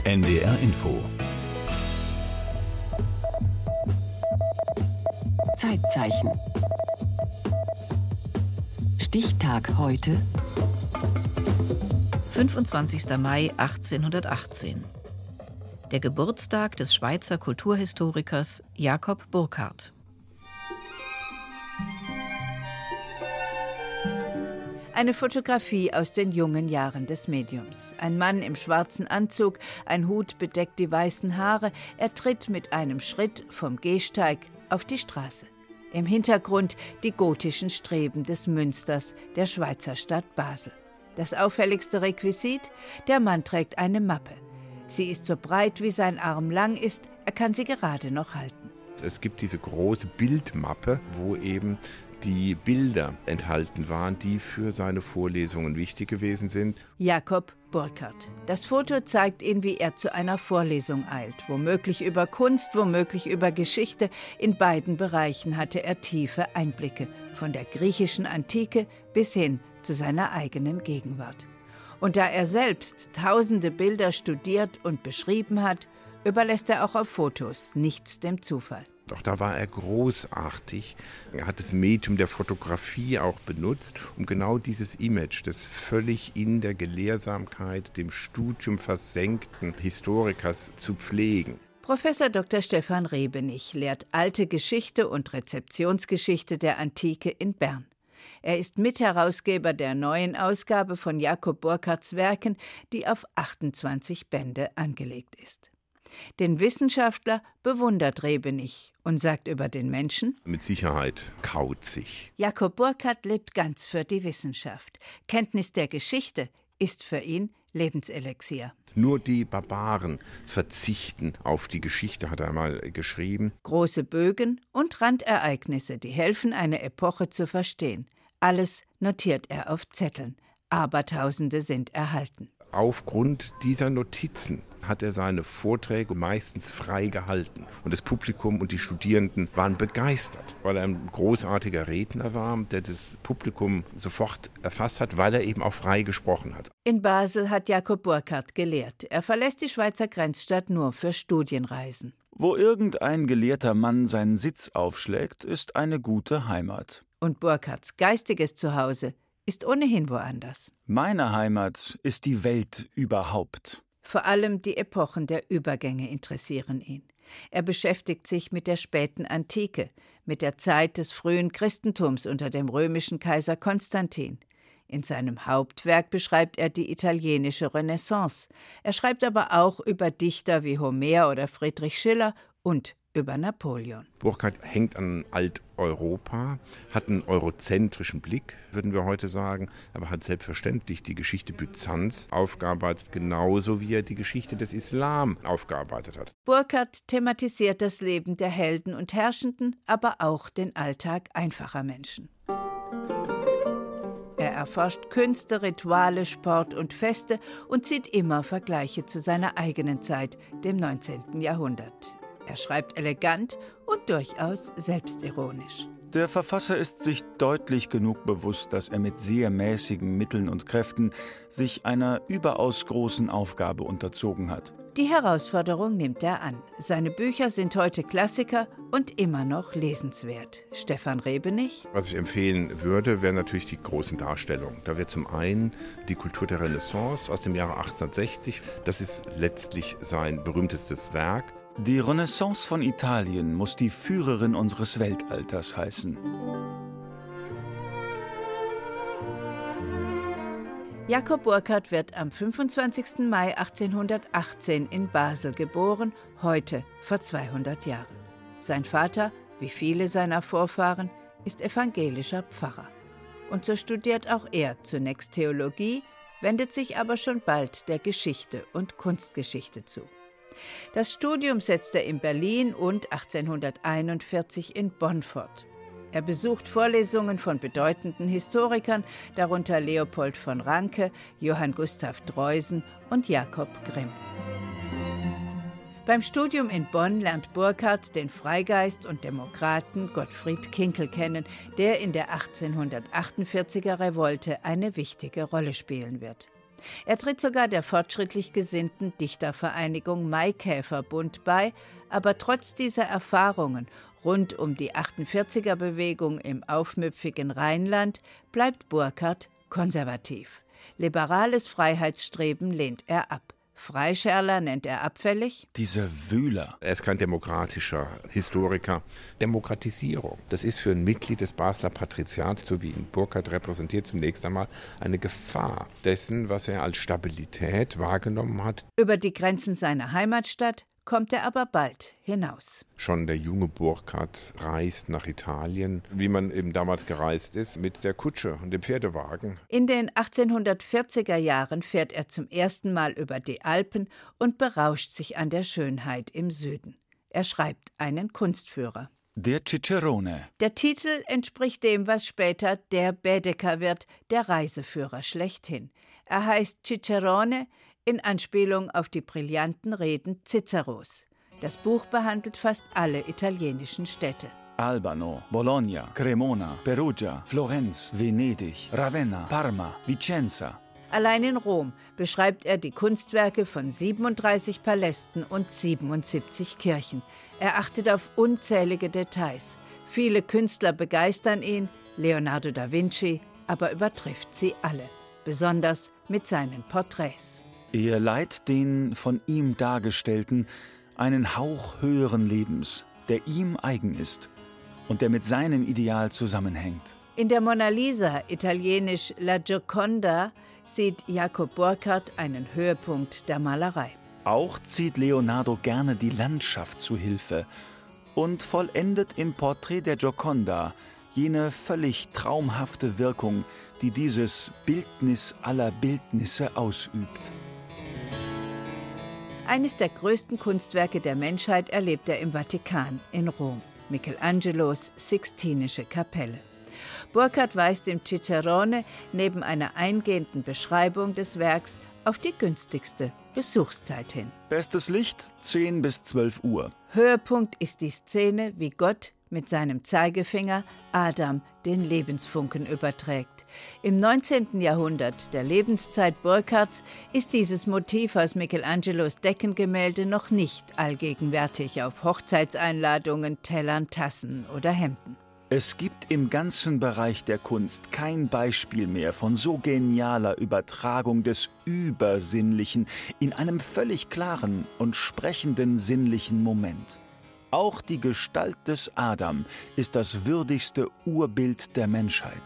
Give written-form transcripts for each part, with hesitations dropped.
NDR Info. Zeitzeichen. Stichtag heute. 25. Mai 1818. Der Geburtstag des Schweizer Kulturhistorikers Jakob Burckhardt. Eine Fotografie aus den jungen Jahren des Mediums. Ein Mann im schwarzen Anzug, ein Hut bedeckt die weißen Haare. Er tritt mit einem Schritt vom Gehsteig auf die Straße. Im Hintergrund die gotischen Streben des Münsters, der Schweizer Stadt Basel. Das auffälligste Requisit: der Mann trägt eine Mappe. Sie ist so breit, wie sein Arm lang ist. Er kann sie gerade noch halten. Es gibt diese große Bildmappe, wo eben die Bilder enthalten waren, die für seine Vorlesungen wichtig gewesen sind. Jakob Burckhardt. Das Foto zeigt ihn, wie er zu einer Vorlesung eilt. Womöglich über Kunst, womöglich über Geschichte. In beiden Bereichen hatte er tiefe Einblicke, von der griechischen Antike bis hin zu seiner eigenen Gegenwart. Und da er selbst tausende Bilder studiert und beschrieben hat, überlässt er auch auf Fotos nichts dem Zufall. Doch da war er großartig. Er hat das Medium der Fotografie auch benutzt, um genau dieses Image des völlig in der Gelehrsamkeit, dem Studium versenkten Historikers zu pflegen. Professor Dr. Stefan Rebenich lehrt alte Geschichte und Rezeptionsgeschichte der Antike in Bern. Er ist Mitherausgeber der neuen Ausgabe von Jakob Burckardts Werken, die auf 28 Bände angelegt ist. Den Wissenschaftler bewundert Rebenich und sagt über den Menschen: Mit Sicherheit kauzig. Jakob Burckhardt lebt ganz für die Wissenschaft. Kenntnis der Geschichte ist für ihn Lebenselixier. Nur die Barbaren verzichten auf die Geschichte, hat er einmal geschrieben. Große Bögen und Randereignisse, die helfen, eine Epoche zu verstehen. Alles notiert er auf Zetteln. Abertausende sind erhalten. Aufgrund dieser Notizen hat er seine Vorträge meistens frei gehalten. Und das Publikum und die Studierenden waren begeistert, weil er ein großartiger Redner war, der das Publikum sofort erfasst hat, weil er eben auch frei gesprochen hat. In Basel hat Jakob Burckhardt gelehrt. Er verlässt die Schweizer Grenzstadt nur für Studienreisen. Wo irgendein gelehrter Mann seinen Sitz aufschlägt, ist eine gute Heimat. Und Burckhards geistiges Zuhause ist ohnehin woanders. Meine Heimat ist die Welt überhaupt. Vor allem die Epochen der Übergänge interessieren ihn. Er beschäftigt sich mit der späten Antike, mit der Zeit des frühen Christentums unter dem römischen Kaiser Konstantin. In seinem Hauptwerk beschreibt er die italienische Renaissance. Er schreibt aber auch über Dichter wie Homer oder Friedrich Schiller und über Napoleon. Burckhardt hängt an Alteuropa, hat einen eurozentrischen Blick, würden wir heute sagen, aber hat selbstverständlich die Geschichte Byzanz aufgearbeitet, genauso wie er die Geschichte des Islam aufgearbeitet hat. Burckhardt thematisiert das Leben der Helden und Herrschenden, aber auch den Alltag einfacher Menschen. Er erforscht Künste, Rituale, Sport und Feste und zieht immer Vergleiche zu seiner eigenen Zeit, dem 19. Jahrhundert. Er schreibt elegant und durchaus selbstironisch. Der Verfasser ist sich deutlich genug bewusst, dass er mit sehr mäßigen Mitteln und Kräften sich einer überaus großen Aufgabe unterzogen hat. Die Herausforderung nimmt er an. Seine Bücher sind heute Klassiker und immer noch lesenswert. Stefan Rebenich. Was ich empfehlen würde, wären natürlich die großen Darstellungen. Da wäre zum einen die Kultur der Renaissance aus dem Jahre 1860. Das ist letztlich sein berühmtestes Werk. Die Renaissance von Italien muss die Führerin unseres Weltalters heißen. Jakob Burckhardt wird am 25. Mai 1818 in Basel geboren, heute vor 200 Jahren. Sein Vater, wie viele seiner Vorfahren, ist evangelischer Pfarrer. Und so studiert auch er zunächst Theologie, wendet sich aber schon bald der Geschichte und Kunstgeschichte zu. Das Studium setzt er in Berlin und 1841 in Bonn fort. Er besucht Vorlesungen von bedeutenden Historikern, darunter Leopold von Ranke, Johann Gustav Droysen und Jakob Grimm. Beim Studium in Bonn lernt Burckhardt den Freigeist und Demokraten Gottfried Kinkel kennen, der in der 1848er Revolte eine wichtige Rolle spielen wird. Er tritt sogar der fortschrittlich gesinnten Dichtervereinigung Maikäferbund bei, aber trotz dieser Erfahrungen rund um die 48er-Bewegung im aufmüpfigen Rheinland bleibt Burckhardt konservativ. Liberales Freiheitsstreben lehnt er ab. Freischärler nennt er abfällig. Dieser Wühler. Er ist kein demokratischer Historiker. Demokratisierung, das ist für ein Mitglied des Basler Patriziats, so wie ihn Burckhardt repräsentiert, zunächst einmal eine Gefahr dessen, was er als Stabilität wahrgenommen hat. Über die Grenzen seiner Heimatstadt kommt er aber bald hinaus. Schon der junge Burckhardt reist nach Italien, wie man eben damals gereist ist, mit der Kutsche und dem Pferdewagen. In den 1840er Jahren fährt er zum ersten Mal über die Alpen und berauscht sich an der Schönheit im Süden. Er schreibt einen Kunstführer. Der Cicerone. Der Titel entspricht dem, was später der Baedeker wird, der Reiseführer schlechthin. Er heißt Cicerone in Anspielung auf die brillanten Reden Ciceros. Das Buch behandelt fast alle italienischen Städte. Albano, Bologna, Cremona, Perugia, Florenz, Venedig, Ravenna, Parma, Vicenza. Allein in Rom beschreibt er die Kunstwerke von 37 Palästen und 77 Kirchen. Er achtet auf unzählige Details. Viele Künstler begeistern ihn, Leonardo da Vinci aber übertrifft sie alle, besonders mit seinen Porträts. Er leiht den von ihm Dargestellten einen Hauch höheren Lebens, der ihm eigen ist und der mit seinem Ideal zusammenhängt. In der Mona Lisa, italienisch La Gioconda, sieht Jakob Burckhardt einen Höhepunkt der Malerei. Auch zieht Leonardo gerne die Landschaft zu Hilfe und vollendet im Porträt der Gioconda jene völlig traumhafte Wirkung, die dieses Bildnis aller Bildnisse ausübt. Eines der größten Kunstwerke der Menschheit erlebt er im Vatikan in Rom, Michelangelos Sixtinische Kapelle. Burckhardt weist im Cicerone neben einer eingehenden Beschreibung des Werks auf die günstigste Besuchszeit hin. Bestes Licht 10 bis 12 Uhr. Höhepunkt ist die Szene, wie Gott mit seinem Zeigefinger Adam den Lebensfunken überträgt. Im 19. Jahrhundert, der Lebenszeit Burckhardts, ist dieses Motiv aus Michelangelos Deckengemälde noch nicht allgegenwärtig auf Hochzeitseinladungen, Tellern, Tassen oder Hemden. Es gibt im ganzen Bereich der Kunst kein Beispiel mehr von so genialer Übertragung des Übersinnlichen in einem völlig klaren und sprechenden sinnlichen Moment. Auch die Gestalt des Adam ist das würdigste Urbild der Menschheit.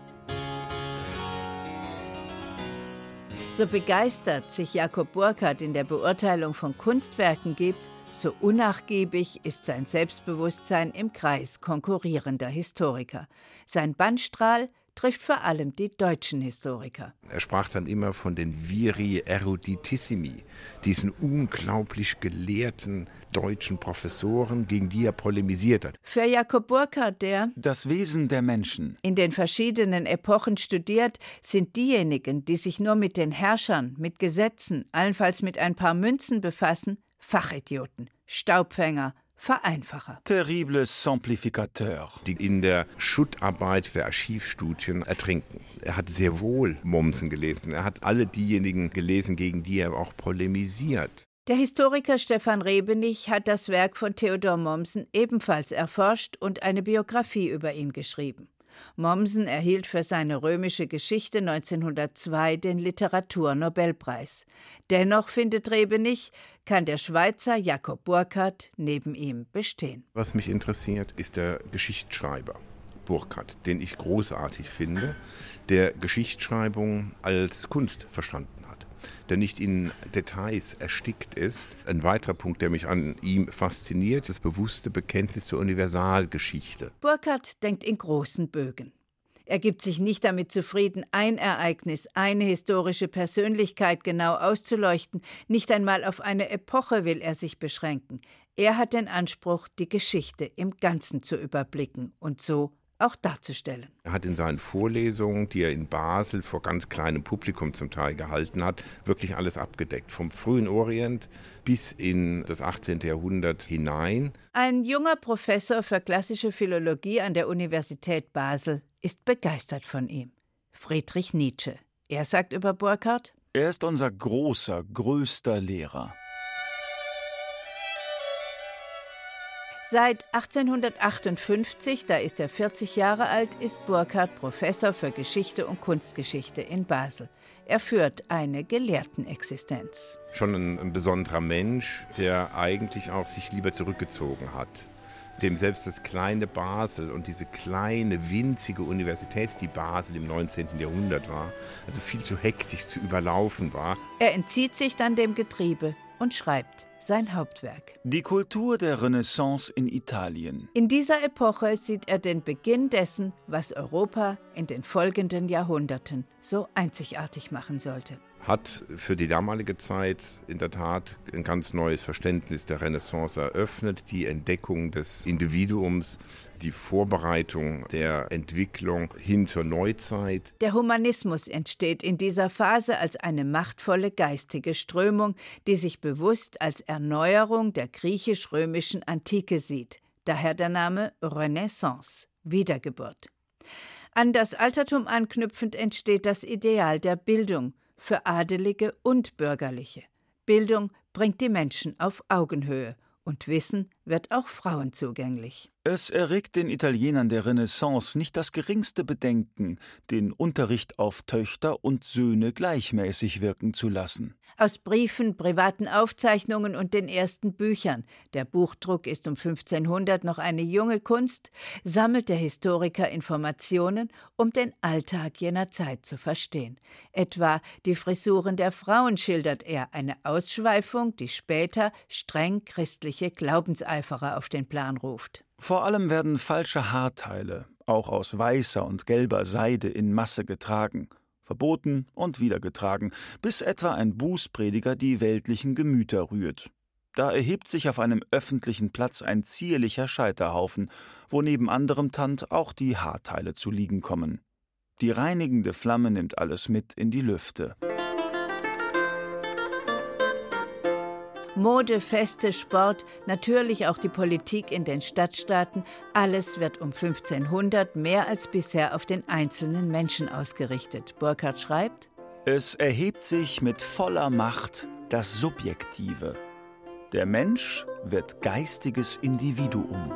So begeistert sich Jakob Burckhardt in der Beurteilung von Kunstwerken gibt, so unnachgiebig ist sein Selbstbewusstsein im Kreis konkurrierender Historiker. Sein Bannstrahl trifft vor allem die deutschen Historiker. Er sprach dann immer von den viri eruditissimi, diesen unglaublich gelehrten deutschen Professoren, gegen die er polemisiert hat. Für Jakob Burckhardt, der das Wesen der Menschen in den verschiedenen Epochen studiert, sind diejenigen, die sich nur mit den Herrschern, mit Gesetzen, allenfalls mit ein paar Münzen befassen, Fachidioten, Staubfänger, Vereinfacher. Terrible Simplificateur. Die in der Schuttarbeit der Archivstudien ertrinken. Er hat sehr wohl Mommsen gelesen. Er hat alle diejenigen gelesen, gegen die er auch polemisiert. Der Historiker Stefan Rebenich hat das Werk von Theodor Mommsen ebenfalls erforscht und eine Biografie über ihn geschrieben. Mommsen erhielt für seine römische Geschichte 1902 den Literaturnobelpreis. Dennoch, findet Rebenich, kann der Schweizer Jakob Burckhardt neben ihm bestehen. Was mich interessiert, ist der Geschichtsschreiber Burckhardt, den ich großartig finde, der Geschichtsschreibung als Kunst verstanden hat, der nicht in Details erstickt ist. Ein weiterer Punkt, der mich an ihm fasziniert, das bewusste Bekenntnis zur Universalgeschichte. Burckhardt denkt in großen Bögen. Er gibt sich nicht damit zufrieden, ein Ereignis, eine historische Persönlichkeit genau auszuleuchten. Nicht einmal auf eine Epoche will er sich beschränken. Er hat den Anspruch, die Geschichte im Ganzen zu überblicken und so auch darzustellen. Er hat in seinen Vorlesungen, die er in Basel vor ganz kleinem Publikum zum Teil gehalten hat, wirklich alles abgedeckt. Vom frühen Orient bis in das 18. Jahrhundert hinein. Ein junger Professor für klassische Philologie an der Universität Basel ist begeistert von ihm. Friedrich Nietzsche. Er sagt über Burckhardt: Er ist unser größter Lehrer. Seit 1858, da ist er 40 Jahre alt, ist Burckhardt Professor für Geschichte und Kunstgeschichte in Basel. Er führt eine Gelehrtenexistenz. Schon ein besonderer Mensch, der eigentlich auch sich lieber zurückgezogen hat. Dem selbst das kleine Basel und diese kleine, winzige Universität, die Basel im 19. Jahrhundert war, also viel zu hektisch zu überlaufen war. Er entzieht sich dann dem Getriebe und schreibt sein Hauptwerk. Die Kultur der Renaissance in Italien. In dieser Epoche sieht er den Beginn dessen, was Europa in den folgenden Jahrhunderten so einzigartig machen sollte. Hat für die damalige Zeit in der Tat ein ganz neues Verständnis der Renaissance eröffnet, die Entdeckung des Individuums, die Vorbereitung der Entwicklung hin zur Neuzeit. Der Humanismus entsteht in dieser Phase als eine machtvolle geistige Strömung, die sich bewusst als Erneuerung der griechisch-römischen Antike sieht. Daher der Name Renaissance, Wiedergeburt. An das Altertum anknüpfend entsteht das Ideal der Bildung für Adelige und Bürgerliche. Bildung bringt die Menschen auf Augenhöhe und Wissen wird auch Frauen zugänglich. Es erregt den Italienern der Renaissance nicht das geringste Bedenken, den Unterricht auf Töchter und Söhne gleichmäßig wirken zu lassen. Aus Briefen, privaten Aufzeichnungen und den ersten Büchern, der Buchdruck ist um 1500 noch eine junge Kunst, sammelt der Historiker Informationen, um den Alltag jener Zeit zu verstehen. Etwa die Frisuren der Frauen schildert er, eine Ausschweifung, die später streng christliche Glaubenseiferer auf den Plan ruft. Vor allem werden falsche Haarteile, auch aus weißer und gelber Seide, in Masse getragen, verboten und wieder getragen, bis etwa ein Bußprediger die weltlichen Gemüter rührt. Da erhebt sich auf einem öffentlichen Platz ein zierlicher Scheiterhaufen, wo neben anderem Tand auch die Haarteile zu liegen kommen. Die reinigende Flamme nimmt alles mit in die Lüfte. Mode, Feste, Sport, natürlich auch die Politik in den Stadtstaaten, alles wird um 1500 mehr als bisher auf den einzelnen Menschen ausgerichtet. Burckhardt schreibt: Es erhebt sich mit voller Macht das Subjektive. Der Mensch wird geistiges Individuum.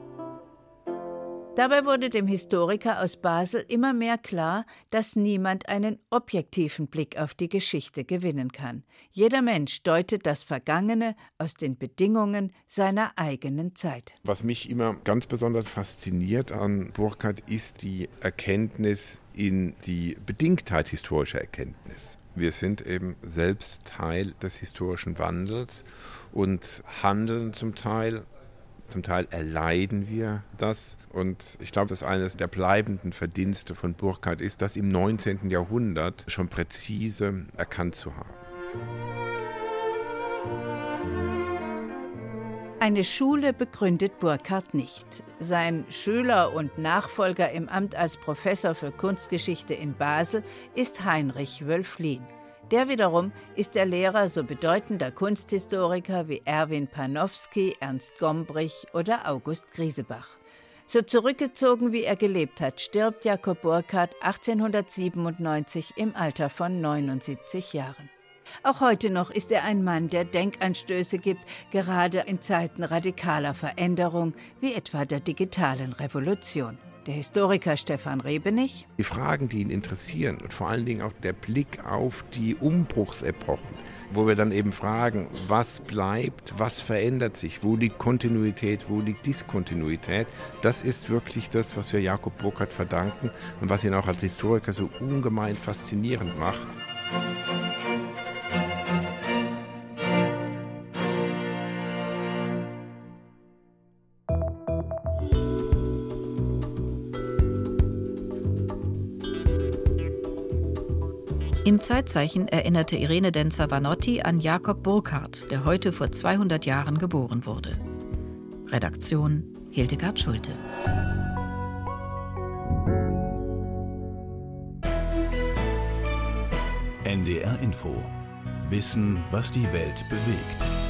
Dabei wurde dem Historiker aus Basel immer mehr klar, dass niemand einen objektiven Blick auf die Geschichte gewinnen kann. Jeder Mensch deutet das Vergangene aus den Bedingungen seiner eigenen Zeit. Was mich immer ganz besonders fasziniert an Burckhardt ist die Erkenntnis in die Bedingtheit historischer Erkenntnis. Wir sind eben selbst Teil des historischen Wandels und handeln zum Teil erleiden wir das. Und ich glaube, dass eines der bleibenden Verdienste von Burckhardt ist, das im 19. Jahrhundert schon präzise erkannt zu haben. Eine Schule begründet Burckhardt nicht. Sein Schüler und Nachfolger im Amt als Professor für Kunstgeschichte in Basel ist Heinrich Wölfflin. Der wiederum ist der Lehrer so bedeutender Kunsthistoriker wie Erwin Panofsky, Ernst Gombrich oder August Griesebach. So zurückgezogen wie er gelebt hat, stirbt Jakob Burckhardt 1897 im Alter von 79 Jahren. Auch heute noch ist er ein Mann, der Denkanstöße gibt, gerade in Zeiten radikaler Veränderung, wie etwa der digitalen Revolution. Der Historiker Stefan Rebenich: Die Fragen, die ihn interessieren und vor allen Dingen auch der Blick auf die Umbruchsepochen, wo wir dann eben fragen, was bleibt, was verändert sich, wo liegt Kontinuität, wo liegt Diskontinuität, das ist wirklich das, was wir Jakob Burckhardt verdanken und was ihn auch als Historiker so ungemein faszinierend macht. Im Zeitzeichen erinnerte Irene Denzer-Vanotti an Jakob Burckhardt, der heute vor 200 Jahren geboren wurde. Redaktion Hildegard Schulte. NDR Info. Wissen, was die Welt bewegt.